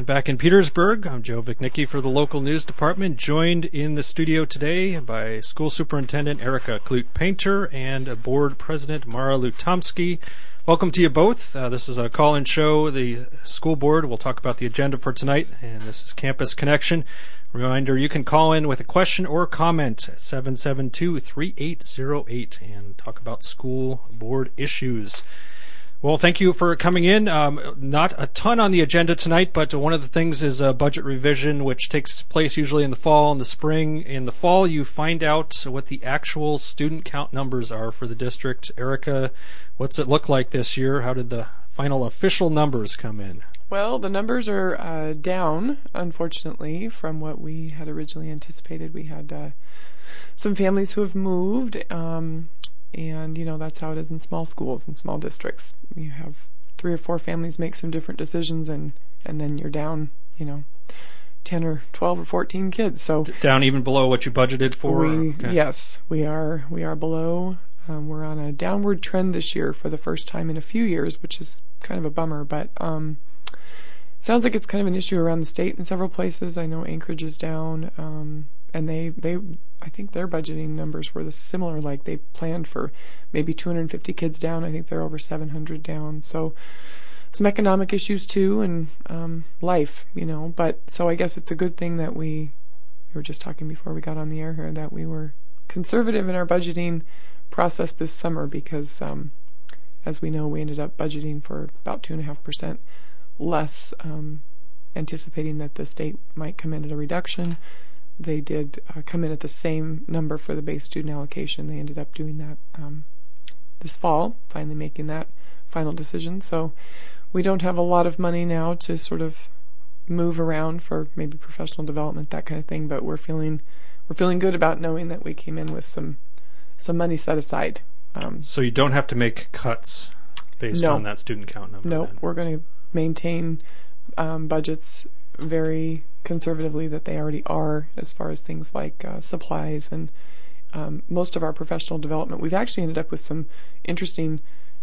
And back in Petersburg, I'm Joe Vichnicki for the local news department, joined in the studio today by School Superintendent Erica Clute-Painter and Board President Mara Lutomsky. Welcome to you both. This is a call-in show. The school board will talk about the agenda for tonight, and this is Campus Connection. Reminder, you can call in with a question or comment at 772-3808 and talk about school board issues. Well, thank you for coming in. Not a ton on the agenda tonight, but one of the things is a budget revision, which takes place usually in the fall and the spring. In the fall, you find out what the actual student count numbers are for the district. Erica, what's it look like this year? How did the final official numbers come in? Well, the numbers are down, unfortunately, from what we had originally anticipated. We had some families who have moved, and, you know, that's how it is in small schools and small districts. You have 3 or 4 families make some different decisions, and then you're down, 10 or 12 or 14 kids. So down even below what you budgeted for? Okay. Yes, we are below. We're on a downward trend this year for the first time in a few years, which is kind of a bummer, but sounds like it's kind of an issue around the state in several places. I know Anchorage is down, and they I think their budgeting numbers were similar. Like they planned for maybe 250 kids down. I think they're over 700 down. So some economic issues too, and life, But so I guess it's a good thing that we were just talking before we got on the air here that we were conservative in our budgeting process this summer because, as we know, we ended up budgeting for about 2.5% less, anticipating that the state might come in at a reduction. They did come in at the same number for the base student allocation. They ended up doing that this fall, finally making that final decision. So we don't have a lot of money now to sort of move around for maybe professional development, that kind of thing. But we're feeling good about knowing that we came in with some money set aside. So you don't have to make cuts based on that student count number? No, we're going to maintain budgets very conservatively that they already are as far as things like supplies and most of our professional development. We've actually ended up with some interesting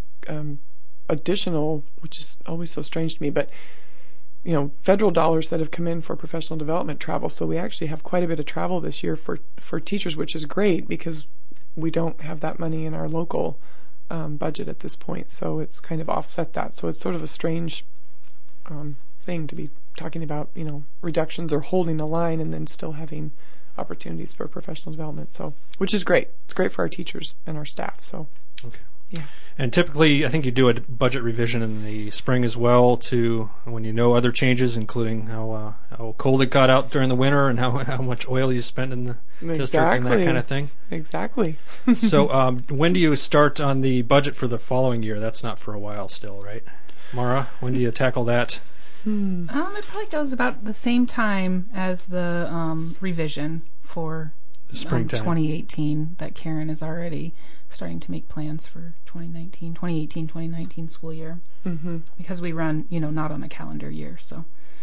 additional, which is always so strange to me, but federal dollars that have come in for professional development travel. So we actually have quite a bit of travel this year for teachers, which is great because we don't have that money in our local budget at this point. So it's kind of offset that. So it's sort of a strange thing to be talking about, reductions or holding the line and then still having opportunities for professional development. So, which is great. It's great for our teachers and our staff. So, okay. Yeah. And typically, I think you do a budget revision in the spring as well to when you know other changes, including how cold it got out during the winter and how much oil you spent in the district and that kind of thing. Exactly. So when do you start on the budget for the following year? That's not for a while still, right? Mara, when do you tackle that? It probably goes about the same time as the revision for the springtime 2018 that Karen is already starting to make plans for 2018-2019 school year. Mm-hmm. Because we run, not on a calendar year, so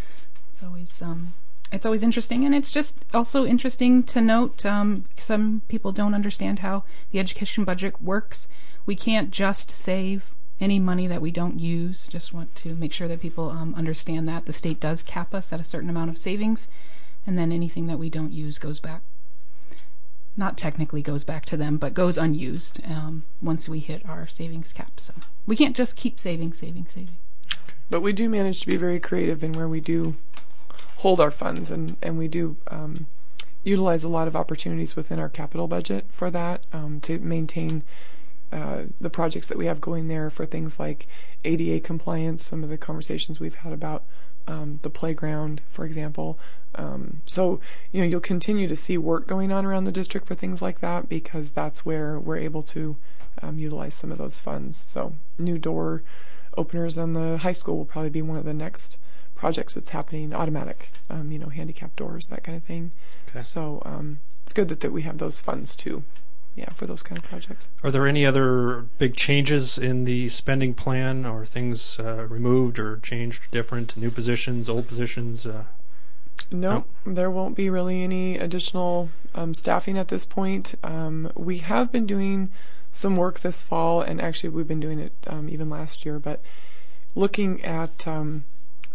it's always interesting, and it's just also interesting to note some people don't understand how the education budget works. We can't just save any money that we don't use. Just want to make sure that people understand that the state does cap us at a certain amount of savings, and then anything that we don't use goes back. Not technically goes back to them, but goes unused once we hit our savings cap. So we can't just keep saving. But we do manage to be very creative in where we do hold our funds, and we do utilize a lot of opportunities within our capital budget for that, to maintain the projects that we have going there for things like ADA compliance, some of the conversations we've had about the playground, for example. So, you'll continue to see work going on around the district for things like that because that's where we're able to utilize some of those funds. So new door openers on the high school will probably be one of the next projects that's happening, automatic, handicap doors, that kind of thing. Okay. So it's good that we have those funds too. Yeah, for those kind of projects. Are there any other big changes in the spending plan or things removed or changed, different, new positions, old positions? No, there won't be really any additional staffing at this point. We have been doing some work this fall, and actually we've been doing it even last year, but looking at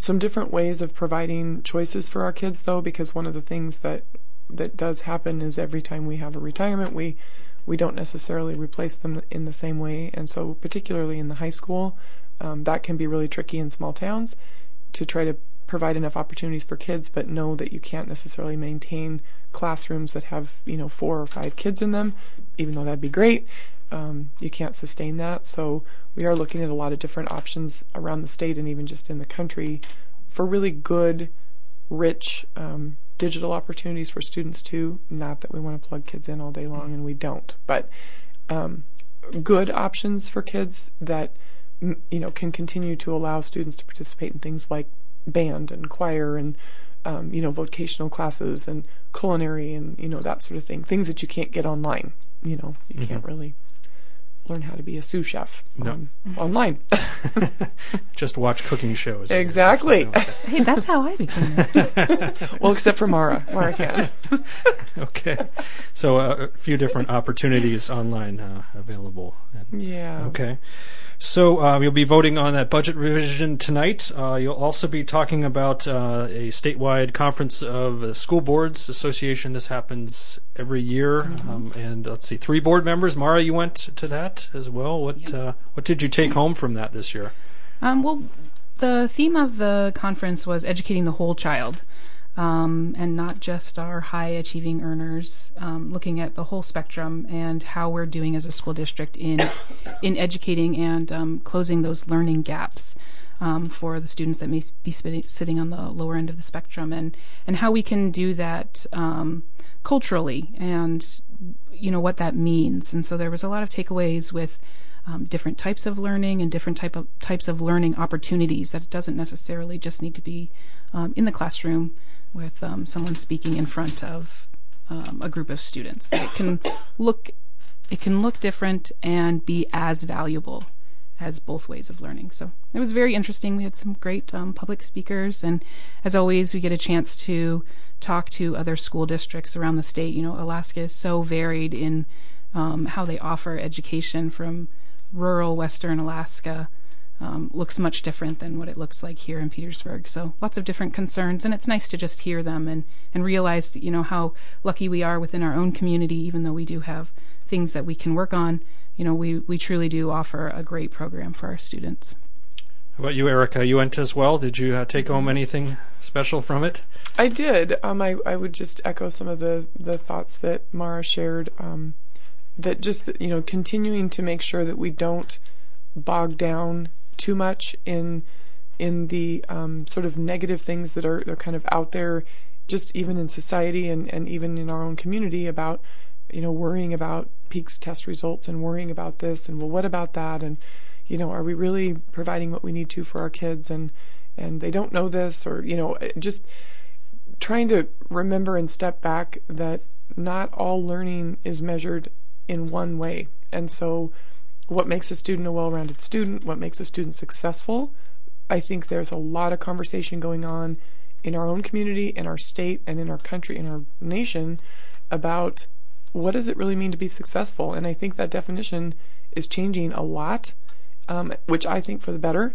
some different ways of providing choices for our kids, though, because one of the things that does happen is every time we have a retirement, we don't necessarily replace them in the same way. And so particularly in the high school, that can be really tricky in small towns to try to provide enough opportunities for kids, but know that you can't necessarily maintain classrooms that have 4 or 5 kids in them, even though that'd be great. You can't sustain that. So we are looking at a lot of different options around the state and even just in the country for really good, rich digital opportunities for students too. Not that we want to plug kids in all day long, and we don't, but good options for kids that can continue to allow students to participate in things like band and choir and vocational classes and culinary and that sort of thing. Things that you can't get online. You can't really learn how to be a sous chef online. Just watch cooking shows. Exactly. Hey, that's how I became it. Well, except for Mara. Mara can't. Okay. So a few different opportunities online available. Yeah. Okay. So you'll be voting on that budget revision tonight. You'll also be talking about a statewide conference of the School Boards Association. This happens every year. And let's see, 3 board members. Mara, you went to that as well. What did you take home from that this year? Well, the theme of the conference was educating the whole child. And not just our high-achieving earners, looking at the whole spectrum and how we're doing as a school district in educating and closing those learning gaps for the students that may be sitting on the lower end of the spectrum, and how we can do that culturally, and what that means. And so there was a lot of takeaways with different types of learning and different types of learning opportunities, that it doesn't necessarily just need to be in the classroom with someone speaking in front of a group of students. It can look different and be as valuable as both ways of learning. So it was very interesting. We had some great public speakers, and as always, we get a chance to talk to other school districts around the state. Alaska is so varied in how they offer education. From rural western Alaska looks much different than what it looks like here in Petersburg. So lots of different concerns, and it's nice to just hear them and realize, how lucky we are within our own community, even though we do have things that we can work on. We truly do offer a great program for our students. How about you, Erica? You went as well. Did you take home anything special from it? I did. I would just echo some of the thoughts that Mara shared, that just, continuing to make sure that we don't bog down too much in the sort of negative things that are kind of out there, just even in society and even in our own community, about worrying about PEAKS test results and worrying about this and, well, what about that, and are we really providing what we need to for our kids, and they don't know this, or just trying to remember and step back that not all learning is measured in one way. And so what makes a student a well-rounded student, what makes a student successful, I think there's a lot of conversation going on in our own community, in our state, and in our country, in our nation, about what does it really mean to be successful. And I think that definition is changing a lot, which I think for the better.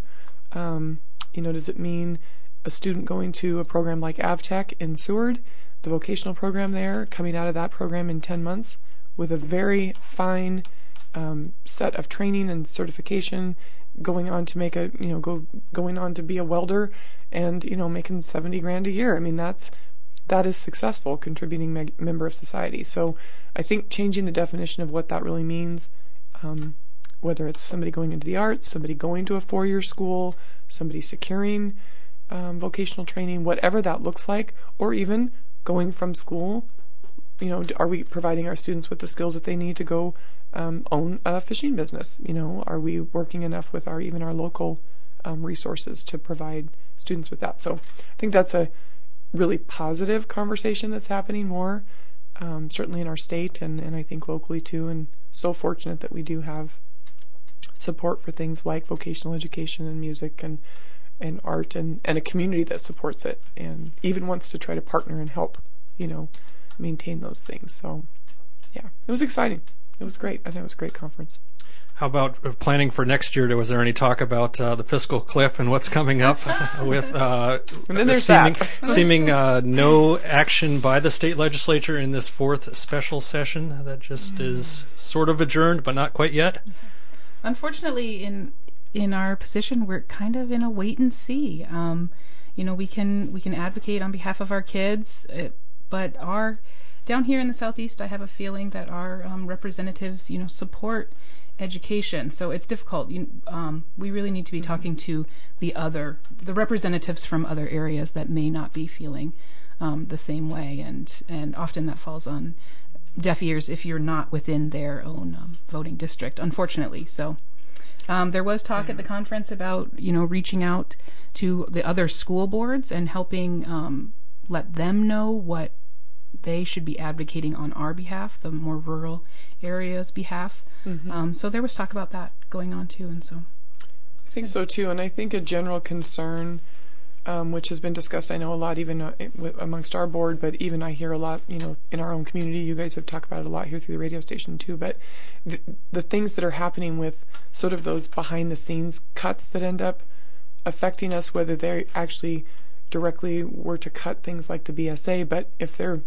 Does it mean a student going to a program like AvTech in Seward, the vocational program there, coming out of that program in 10 months with a very fine set of training and certification, going on to make going on to be a welder, and making $70,000 a year. I mean, that is successful, contributing member of society. So I think changing the definition of what that really means, whether it's somebody going into the arts, somebody going to a 4-year school, somebody securing vocational training, whatever that looks like, or even going from school. Are we providing our students with the skills that they need to go own a fishing business? Are we working enough with our local resources to provide students with that? So I think that's a really positive conversation that's happening more, certainly in our state and I think locally too, and so fortunate that we do have support for things like vocational education and music and art, and a community that supports it and even wants to try to partner and help, maintain those things. So yeah, it was exciting. It was great. I think it was a great conference. How about planning for next year? Was there any talk about the fiscal cliff and what's coming up with and then there's seeming no action by the state legislature in this fourth special session that just is sort of adjourned, but not quite yet? Unfortunately, in our position, we're kind of in a wait and see. We can advocate on behalf of our kids, but down here in the Southeast, I have a feeling that our representatives, support education. So it's difficult. We really need to be talking to the representatives from other areas that may not be feeling the same way, and often that falls on deaf ears if you're not within their own voting district, unfortunately. So there was talk at the conference about reaching out to the other school boards and helping let them know what they should be advocating on our behalf, the more rural areas' behalf. So there was talk about that going on too, and so I think so too. And I think a general concern, which has been discussed, I know a lot even amongst our board, but even I hear a lot, in our own community. You guys have talked about it a lot here through the radio station too. But the things that are happening with sort of those behind the scenes cuts that end up affecting us, whether they actually directly were to cut things like the BSA, but if there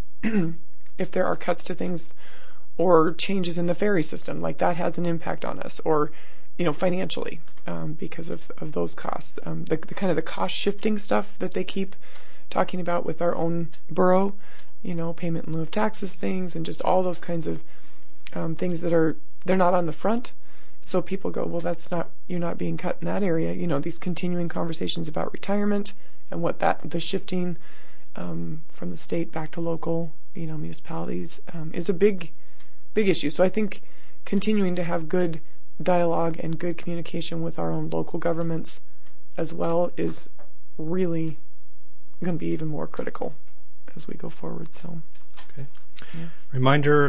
are cuts to things or changes in the ferry system, like that has an impact on us, or financially, because of those costs. The kind of the cost shifting stuff that they keep talking about with our own borough, payment in lieu of taxes things, and just all those kinds of things that they're not on the front. So people go, well, you're not being cut in that area. These continuing conversations about retirement and what the shifting from the state back to local, municipalities is a big issue. So I think continuing to have good dialogue and good communication with our own local governments as well is really going to be even more critical as we go forward. So, okay. Yeah. Reminder,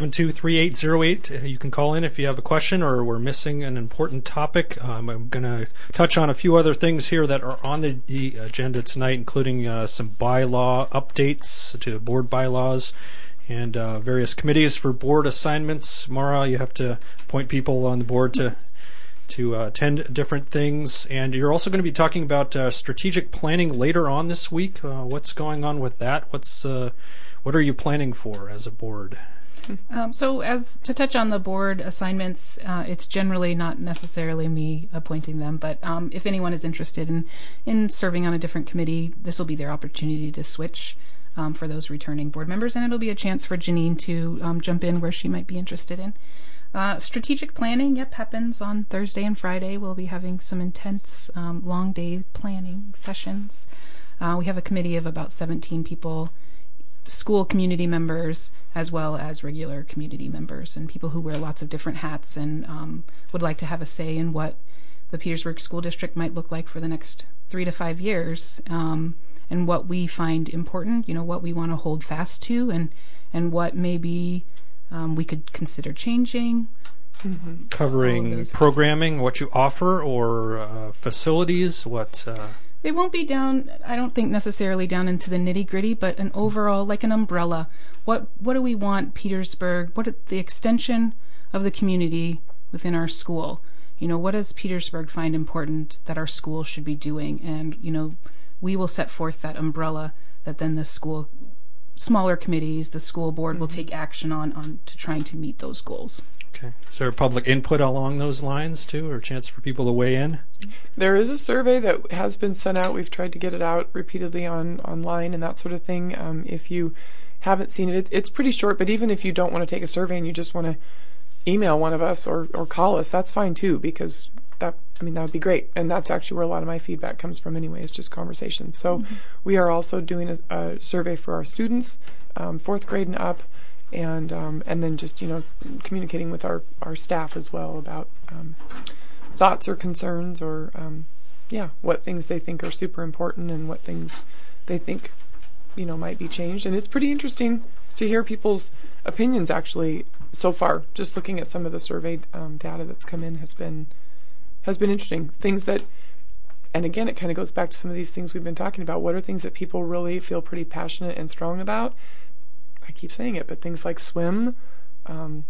772-3808. You can call in if you have a question or we're missing an important topic. I'm going to touch on a few other things here that are on the agenda tonight, including some bylaw updates to board bylaws and various committees for board assignments. Mara, you have to appoint people on the board to attend different things. And you're also going to be talking about strategic planning later on this week. What's going on with that? What are you planning for as a board? So to touch on the board assignments, it's generally not necessarily me appointing them, but if anyone is interested in serving on a different committee, this will be their opportunity to switch for those returning board members, and it'll be a chance for Janine to jump in where she might be interested in. Strategic planning, happens on Thursday and Friday. We'll be having some intense long day planning sessions. We have a committee of about 17 people, school community members as well as regular community members, and people who wear lots of different hats and would like to have a say in what the Petersburg School District might look like for the next 3 to 5 years, and what we find important, what we want to hold fast to, and what maybe we could consider changing. Covering programming, what you offer, or facilities, what... They won't be down, I don't think necessarily down into the nitty-gritty, but an overall, like an umbrella. What do we want Petersburg, the extension of the community within our school? What does Petersburg find important that our school should be doing? And, we will set forth that umbrella that then the school, smaller committees, the school board will take action on to trying to meet those goals. Okay. Is there public input along those lines, too, or a chance for people to weigh in? There is a survey that has been sent out. We've tried to get it out repeatedly online and that sort of thing. If you haven't seen it, it's pretty short, but even if you don't want to take a survey and you just want to email one of us or call us, that's fine, too, because that would be great. And that's actually where a lot of my feedback comes from anyway. It's just conversation. So we are also doing a survey for our students, 4th grade and up, and then just communicating with our staff as well about thoughts or concerns or what things they think are super important and what things they think might be changed. And it's pretty interesting to hear people's opinions actually so far. Just looking at some of the survey data that's come in has been interesting. Things that, and again, it kind of goes back to some of these things we've been talking about. What are things that people really feel pretty passionate and strong about? I keep saying it, but things like swim,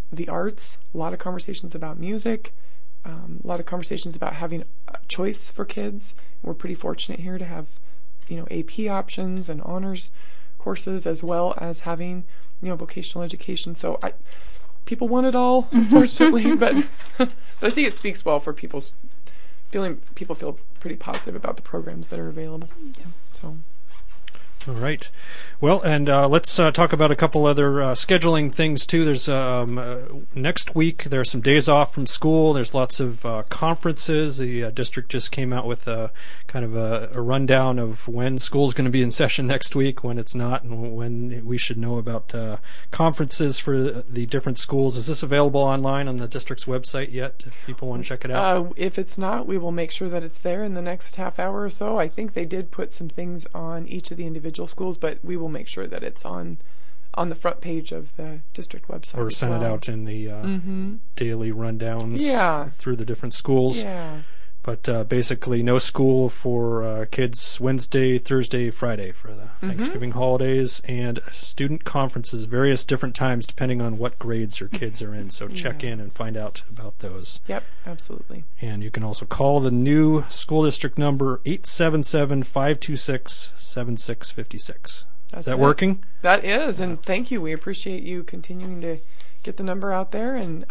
the arts, a lot of conversations about music, a lot of conversations about having a choice for kids. We're pretty fortunate here to have, AP options and honors courses, as well as having, vocational education. So people want it all, unfortunately, but I think it speaks well for people feel pretty positive about the programs that are available. Yeah. So. All right. Well, and let's talk about a couple other scheduling things, too. There's next week, there are some days off from school. There's lots of conferences. The district just came out with kind of a rundown of when school's going to be in session next week, when it's not, and when we should know about conferences for the different schools. Is this available online on the district's website yet, if people want to check it out? If it's not, we will make sure that it's there in the next half hour or so. I think they did put some things on each of the individual schools, but we will make sure that it's on the front page of the district website. Or send it out in the daily rundowns through the different schools. Yeah. But basically, no school for kids Wednesday, Thursday, Friday for the Thanksgiving holidays, and student conferences, various different times depending on what grades your kids are in. So check in and find out about those. Yep, absolutely. And you can also call the new school district number 877-526-7656. Is that working? That is, and thank you. We appreciate you continuing to get the number out there, and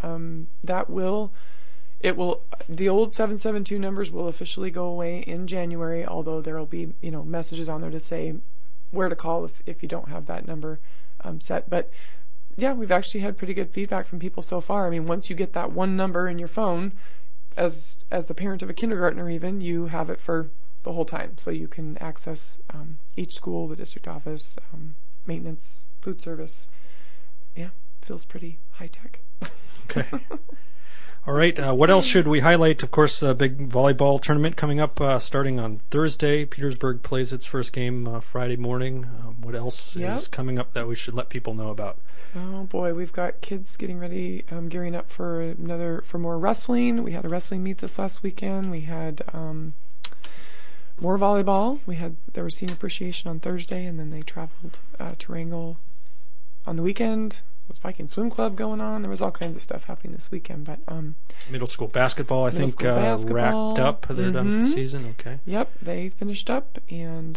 the old 772 numbers will officially go away in January, although there will be, messages on there to say where to call if you don't have that number set. But yeah, we've actually had pretty good feedback from people so far. I mean, once you get that one number in your phone, as the parent of a kindergartner even, you have it for the whole time. So you can access each school, the district office, maintenance, food service. Yeah, feels pretty high tech. Okay. All right. What else should we highlight? Of course, a big volleyball tournament coming up starting on Thursday. Petersburg plays its first game Friday morning. What else is coming up that we should let people know about? Oh boy, we've got kids getting ready, gearing up for more wrestling. We had a wrestling meet this last weekend. We had more volleyball. There was senior appreciation on Thursday, and then they traveled to Wrangell on the weekend. There was Viking Swim Club going on. There was all kinds of stuff happening this weekend. But middle school basketball, I think, wrapped up. They're done for the season. Okay. Yep, they finished up, and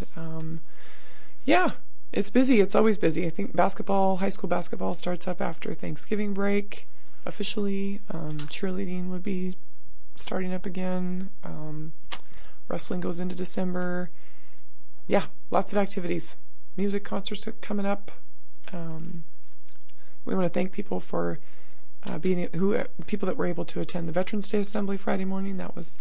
it's busy. It's always busy. I think high school basketball starts up after Thanksgiving break officially. Cheerleading would be starting up again. Wrestling goes into December. Yeah, lots of activities. Music concerts are coming up. We want to thank people for people that were able to attend the Veterans Day Assembly Friday morning.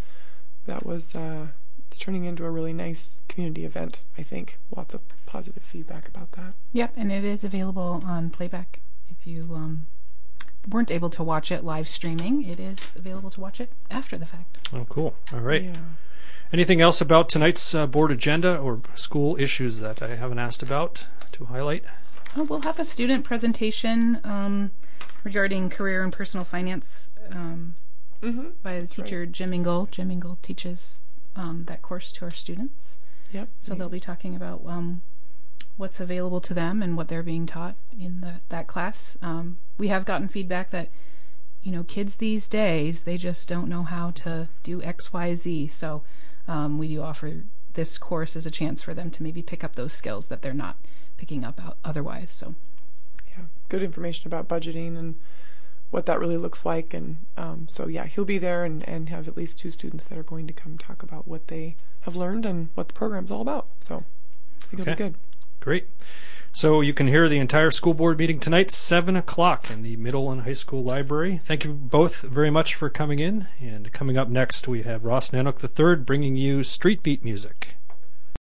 It's turning into a really nice community event, I think. Lots of positive feedback about that. Yep, and it is available on playback. If you weren't able to watch it live streaming, it is available to watch it after the fact. Oh, cool. All right. Yeah. Anything else about tonight's board agenda or school issues that I haven't asked about to highlight? We'll have a student presentation regarding career and personal finance by the teacher, right. Jim Ingle. Jim Ingle teaches that course to our students. Yep. So they'll be talking about what's available to them and what they're being taught in that class. We have gotten feedback that, kids these days, they just don't know how to do X, Y, Z. So we do offer this course as a chance for them to maybe pick up those skills that they're not picking up otherwise. So yeah, good information about budgeting and what that really looks like. And he'll be there and have at least 2 students that are going to come talk about what they have learned and what the program's all about. So I think it'll be good. Great. So you can hear the entire school board meeting tonight, 7 o'clock in the middle and high school library. Thank you both very much for coming in. And coming up next, we have Ross Nanook III bringing you Street Beat music.